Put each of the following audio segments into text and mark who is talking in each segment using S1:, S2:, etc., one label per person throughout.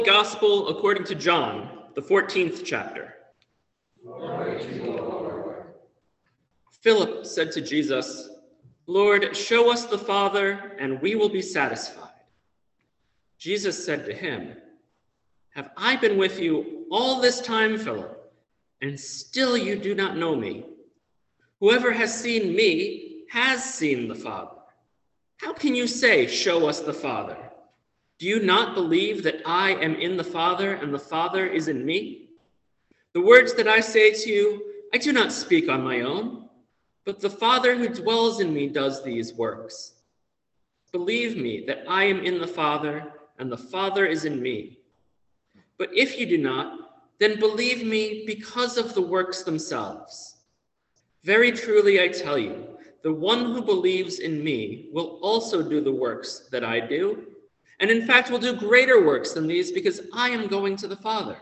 S1: Gospel according to John, the 14th chapter.
S2: Glory to you, Lord.
S1: Philip said to Jesus, "Lord, show us the Father, and we will be satisfied." Jesus said to him, "Have I been with you all this time, Philip, and still you do not know me? Whoever has seen me has seen the Father. How can you say, 'Show us the Father'? Do you not believe that I am in the Father and the Father is in me? The words that I say to you, I do not speak on my own, but the Father who dwells in me does these works. Believe me that I am in the Father and the Father is in me. But if you do not, then believe me because of the works themselves. Very truly I tell you, the one who believes in me will also do the works that I do, and in fact will do greater works than these because I am going to the Father.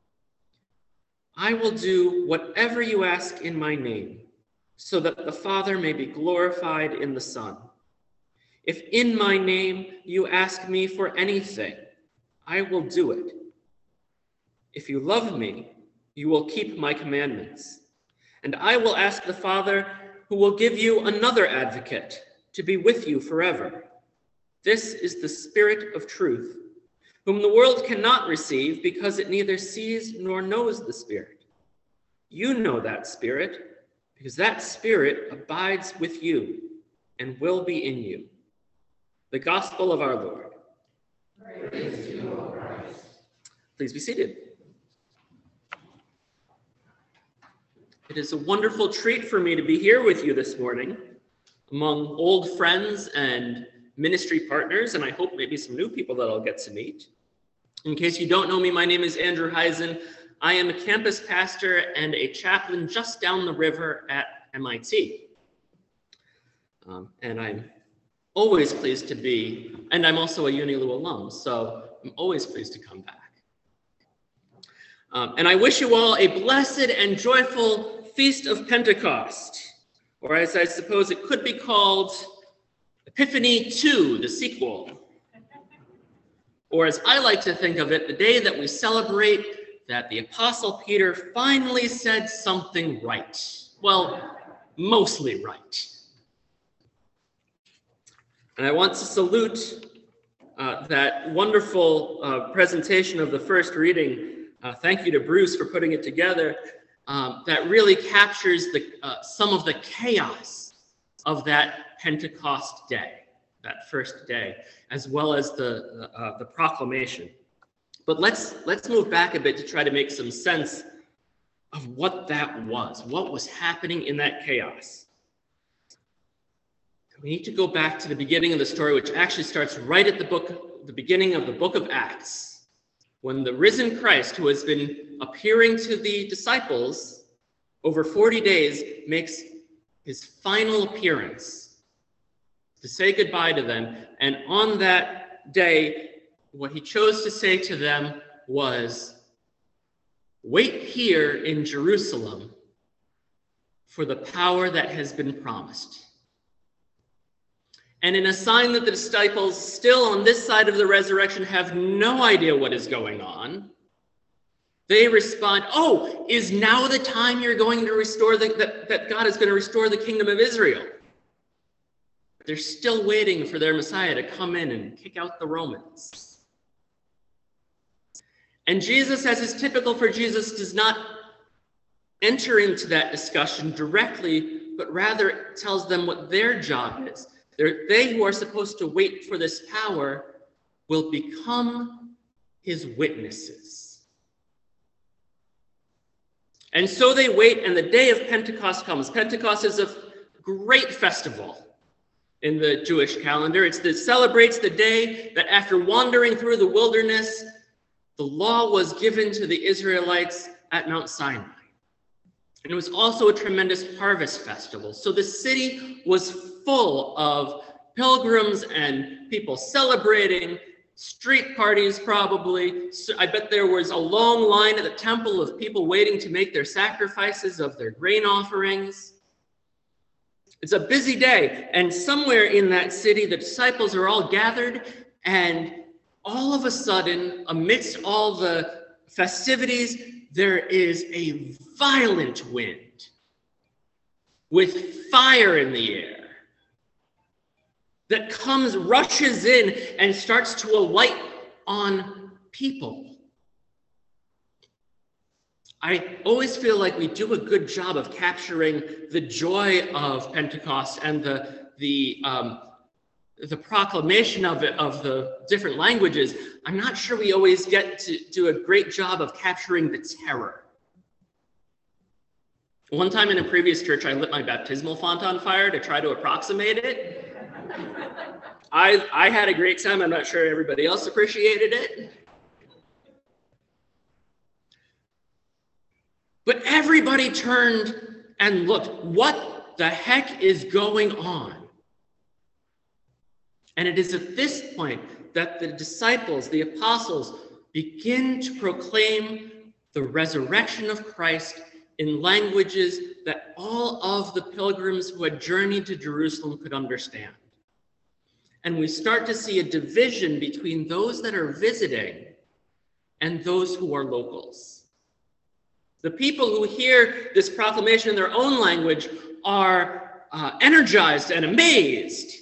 S1: I will do whatever you ask in my name, so that the Father may be glorified in the Son. If in my name you ask me for anything, I will do it. If you love me, you will keep my commandments. And I will ask the Father, who will give you another advocate to be with you forever. This is the Spirit of truth, whom the world cannot receive because it neither sees nor knows the Spirit. You know that Spirit, because that Spirit abides with you and will be in you. The Gospel of our Lord.
S2: Praise to you, O Christ.
S1: Please be seated. It is a wonderful treat for me to be here with you this morning, among old friends and ministry partners, and I hope maybe some new people that I'll get to meet. In case you don't know me, my name is Andrew Heisen. I am a campus pastor and a chaplain just down the river at MIT. And I'm always pleased to be, and I'm also a UniLou alum, so I'm always pleased to come back. And I wish you all a blessed and joyful Feast of Pentecost, or as I suppose it could be called, Epiphany 2, the sequel. Or as I like to think of it, the day that we celebrate that the Apostle Peter finally said something right. Well, mostly right. And I want to salute that wonderful presentation of the first reading. Thank you to Bruce for putting it together. That really captures some of the chaos of that Pentecost day, that first day, as well as the proclamation. But let's move back a bit to try to make some sense of what that was, what was happening in that chaos. We need to go back to the beginning of the story, which actually starts right at the beginning of the book of Acts, when the risen Christ, who has been appearing to the disciples over 40 days, makes his final appearance to say goodbye to them. And on that day, what he chose to say to them was, "Wait here in Jerusalem for the power that has been promised." And in a sign that the disciples, still on this side of the resurrection, have no idea what is going on, they respond, "Oh, is now the time you're going to restore that God is going to restore the kingdom of Israel?" They're still waiting for their Messiah to come in and kick out the Romans. And Jesus, as is typical for Jesus, does not enter into that discussion directly, but rather tells them what their job is. They who are supposed to wait for this power will become his witnesses. And so they wait, and the day of Pentecost comes. Pentecost is a great festival in the Jewish calendar. It celebrates the day that after wandering through the wilderness, the law was given to the Israelites at Mount Sinai. And it was also a tremendous harvest festival. So the city was full of pilgrims and people celebrating, street parties probably. So I bet there was a long line at the temple of people waiting to make their sacrifices of their grain offerings. It's a busy day, and somewhere in that city, the disciples are all gathered, and all of a sudden, amidst all the festivities, there is a violent wind with fire in the air that rushes in and starts to alight on people. I always feel like we do a good job of capturing the joy of Pentecost and the proclamation of it, of the different languages. I'm not sure we always get to do a great job of capturing the terror. One time in a previous church, I lit my baptismal font on fire to try to approximate it. I had a great time. I'm not sure everybody else appreciated it. But everybody turned and looked. What the heck is going on? And it is at this point that the disciples, the apostles, begin to proclaim the resurrection of Christ in languages that all of the pilgrims who had journeyed to Jerusalem could understand. And we start to see a division between those that are visiting and those who are locals. The people who hear this proclamation in their own language are energized and amazed.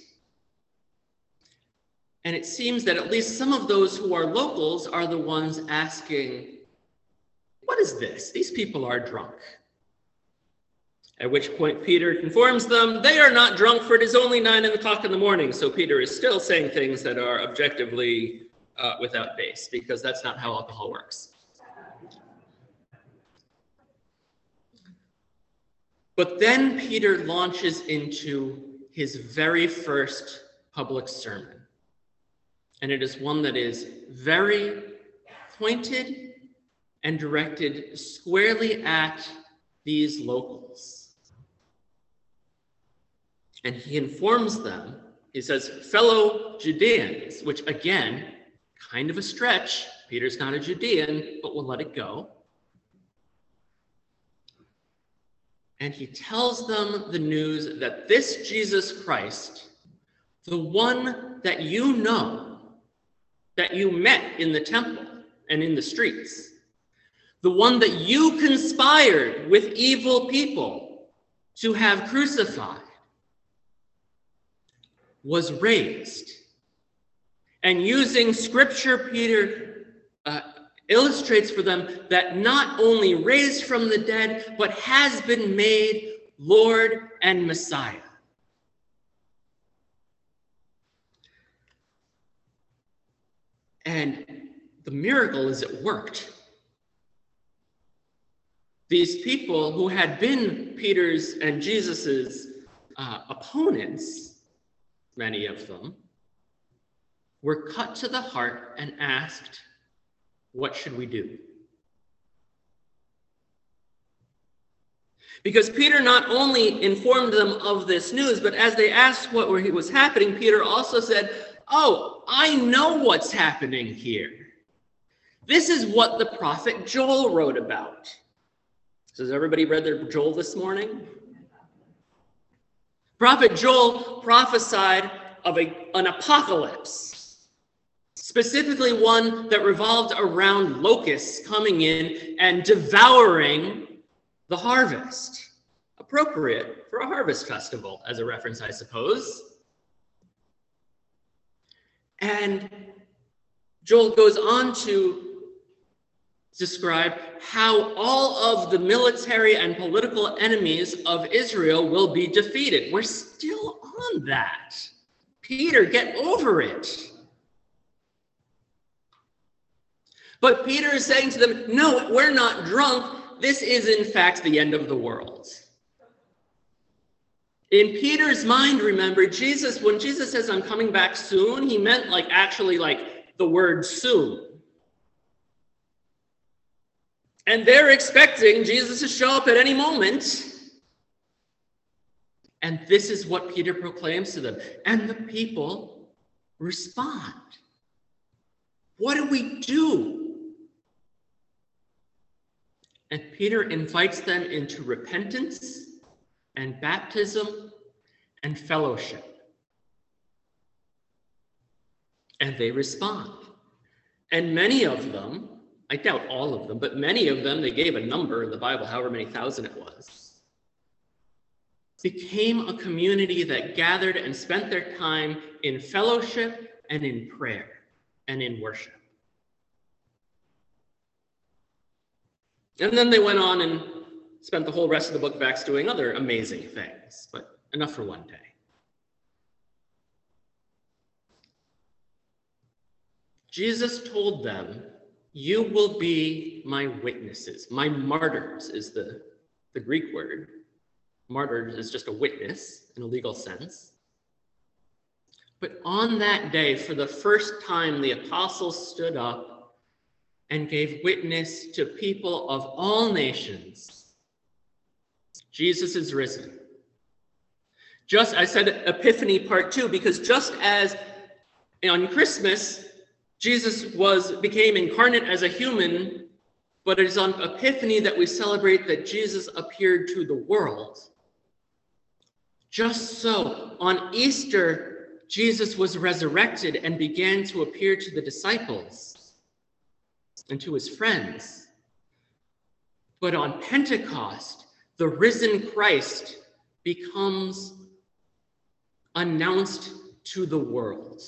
S1: And it seems that at least some of those who are locals are the ones asking, what is this? These people are drunk. At which point Peter informs them, they are not drunk, for it is only 9 o'clock in the morning. So Peter is still saying things that are objectively without base, because that's not how alcohol works. But then Peter launches into his very first public sermon. And it is one that is very pointed and directed squarely at these locals. And he informs them, he says, fellow Judeans, which again, kind of a stretch. Peter's not a Judean, but we'll let it go. And he tells them the news that this Jesus Christ, the one that you know, that you met in the temple and in the streets, the one that you conspired with evil people to have crucified, was raised. And using scripture, Peter illustrates for them that not only raised from the dead, but has been made Lord and Messiah. And the miracle is it worked. These people who had been Peter's and Jesus's opponents, many of them, were cut to the heart and asked, what should we do? Because Peter not only informed them of this news, but as they asked what was happening, Peter also said, oh, I know what's happening here. This is what the prophet Joel wrote about. So has everybody read their Joel this morning? Prophet Joel prophesied of an apocalypse, specifically one that revolved around locusts coming in and devouring the harvest. Appropriate for a harvest festival, as a reference, I suppose. And Joel goes on to describe how all of the military and political enemies of Israel will be defeated. We're still on that. Peter, get over it. But Peter is saying to them, no, we're not drunk. This is, in fact, the end of the world. In Peter's mind, remember, when Jesus says, I'm coming back soon, he meant actually the word soon. And they're expecting Jesus to show up at any moment. And this is what Peter proclaims to them. And the people respond. What do we do? And Peter invites them into repentance and baptism and fellowship. And they respond. And many of them, I doubt all of them, but many of them, they gave a number in the Bible, however many thousand it was, became a community that gathered and spent their time in fellowship and in prayer and in worship. And then they went on and spent the whole rest of the book of Acts doing other amazing things, but enough for one day. Jesus told them, "You will be my witnesses." My martyrs is the Greek word. Martyr is just a witness in a legal sense. But on that day, for the first time, the apostles stood up and gave witness to people of all nations. Jesus is risen. Just, I said Epiphany Part 2, because just as on Christmas, Jesus became incarnate as a human, but it is on Epiphany that we celebrate that Jesus appeared to the world. Just so, on Easter, Jesus was resurrected and began to appear to the disciples and to his friends. But on Pentecost, the risen Christ becomes announced to the world.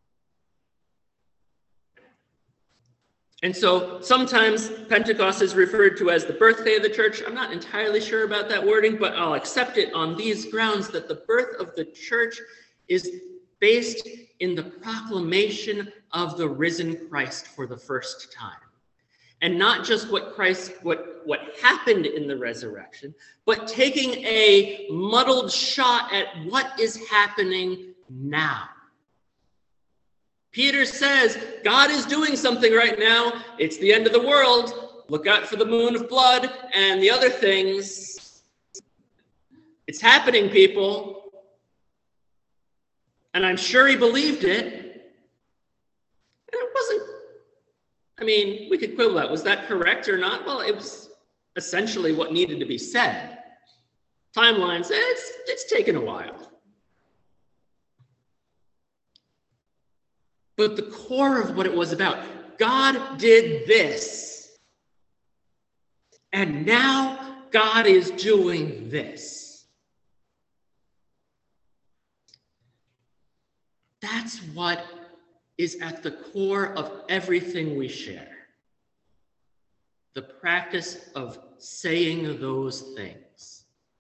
S1: And so sometimes Pentecost is referred to as the birthday of the church. I'm not entirely sure about that wording, but I'll accept it on these grounds that the birth of the church is based in the proclamation of the risen Christ for the first time. And not just what happened in the resurrection, but taking a muddled shot at what is happening now. Peter says, God is doing something right now. It's the end of the world. Look out for the moon of blood and the other things. It's happening, people. And I'm sure he believed it. And it wasn't, we could quibble that. Was that correct or not? Well, it was essentially what needed to be said. Timelines, it's taken a while. But the core of what it was about, God did this. And now God is doing this. That's what is at the core of everything we share. The practice of saying those things.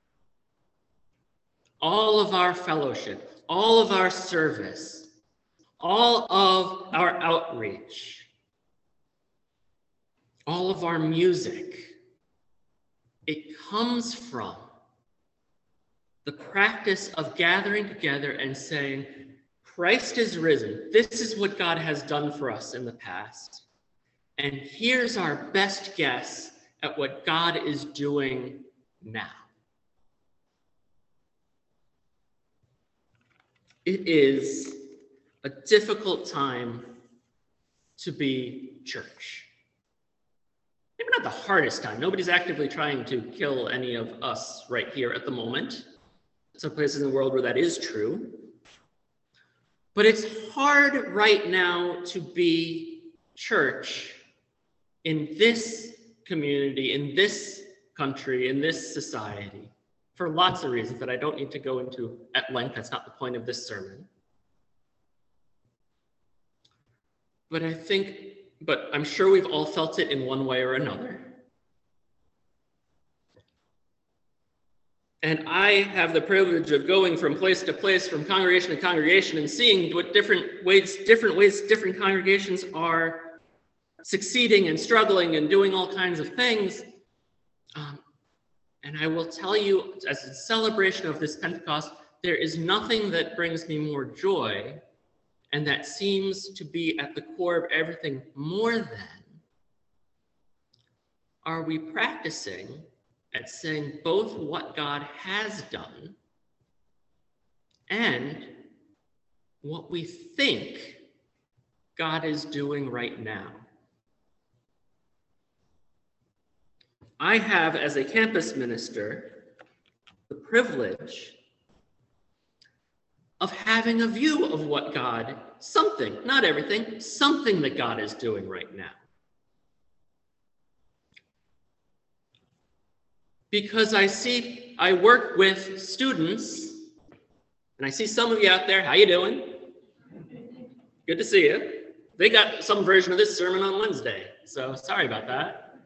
S1: All of our fellowship, all of our service, all of our outreach, all of our music, it comes from the practice of gathering together and saying, Christ is risen. This is what God has done for us in the past. And here's our best guess at what God is doing now. It is a difficult time to be church. Maybe not the hardest time. Nobody's actively trying to kill any of us right here at the moment. Some places in the world where that is true. But it's hard right now to be church in this community, in this country, in this society, for lots of reasons that I don't need to go into at length. That's not the point of this sermon. But I'm sure we've all felt it in one way or another. And I have the privilege of going from place to place, from congregation to congregation, and seeing what different ways different congregations are succeeding and struggling and doing all kinds of things. And I will tell you, as a celebration of this Pentecost, there is nothing that brings me more joy, and that seems to be at the core of everything more than, are we practicing at saying both what God has done and what we think God is doing right now. I have, as a campus minister, the privilege of having a view of what God, something, not everything, something that God is doing right now. Because I work with students, and I see some of you out there. How you doing? Good to see you. They got some version of this sermon on Wednesday, so sorry about that.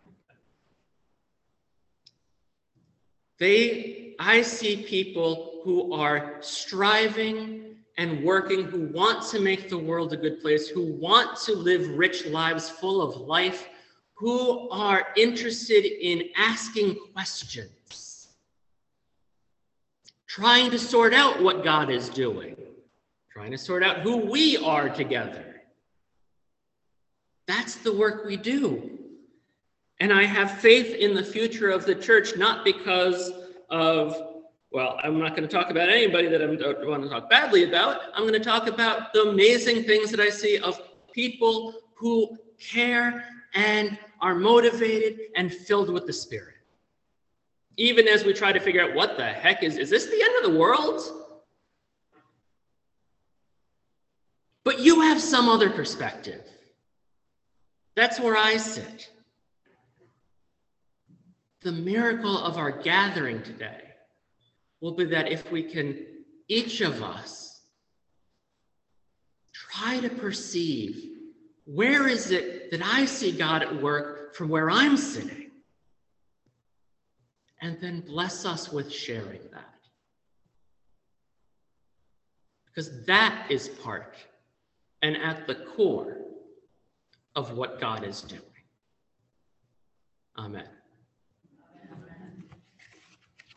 S1: I see people who are striving and working, who want to make the world a good place, who want to live rich lives full of life, who are interested in asking questions, trying to sort out what God is doing, trying to sort out who we are together. That's the work we do. And I have faith in the future of the church, not because of, well, I'm not going to talk about anybody that I don't want to talk badly about. I'm going to talk about the amazing things that I see of people who care and are motivated and filled with the Spirit. Even as we try to figure out what the heck is this the end of the world? But you have some other perspective. That's where I sit. The miracle of our gathering today will be that if we can, each of us, try to perceive where is it that I see God at work from where I'm sitting, and then bless us with sharing that. Because that is part and at the core of what God is doing. Amen.